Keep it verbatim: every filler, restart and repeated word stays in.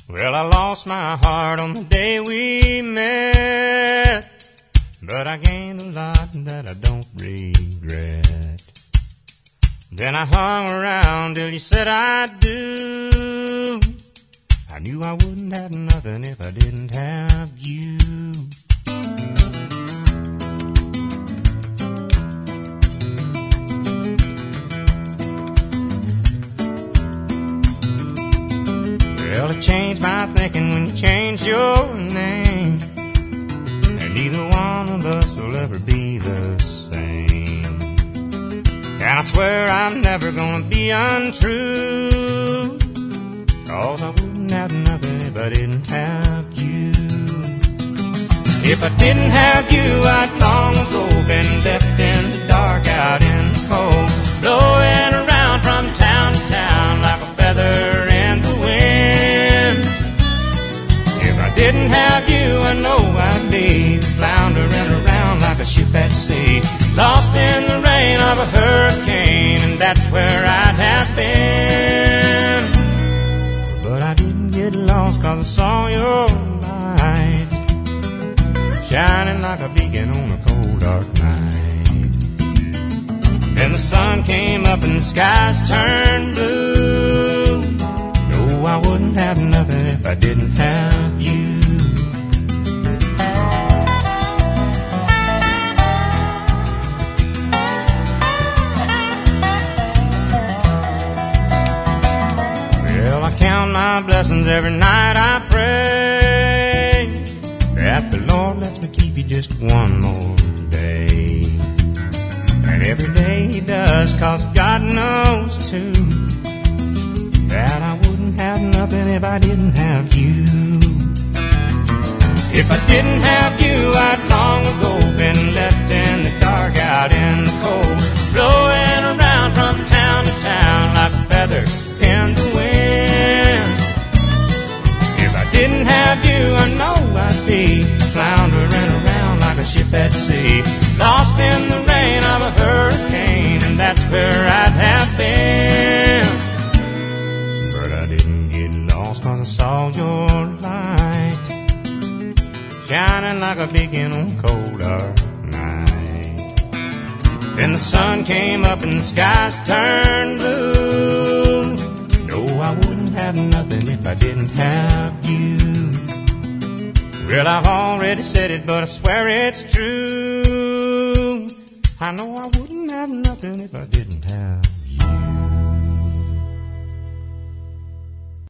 Well, I lost my heart on the day we met, but I gained a lot that I don't regret. Then I hung around till you said I do. I knew I wouldn't have nothing if I didn't have you. Well, it changed my thinking when you changed your name, and neither one of us will ever be the same. And I swear I'm never gonna be untrue, 'cause I wouldn't have nothing if I didn't have you. If I didn't have you, I'd long ago been left in the dark, out in the cold, blowing around from town to town like a feather in the wind. If I didn't have you, I know I'd be floundering around like a ship at sea, lost in the rain of a hurricane, and that's where I'd have been. But I didn't get lost 'cause I saw your light shining like a beacon on a cold dark night. Then the sun came up and the skies turned blue. No, I wouldn't have nothing if I didn't have you. Well, I count my blessings every night I pray that the Lord lets me keep you just one more day. And every day He does, 'cause God knows too that I wouldn't have nothing if I didn't have you. If I didn't have you, I'd long ago been left in the dark, out in the cold, blowing around from town to town like a feather in the wind. If I didn't have you, I know I'd be floundering around like a ship at sea, lost in the rain of a hurricane, and that's where I'd have been. But I didn't get lost 'cause I saw your light shining like a beacon on a cold dark night. Then the sun came up and the skies turned blue. No, I wouldn't have nothing if I didn't have you. Well, I've already said it, but I swear it's true. I know I wouldn't have nothing if I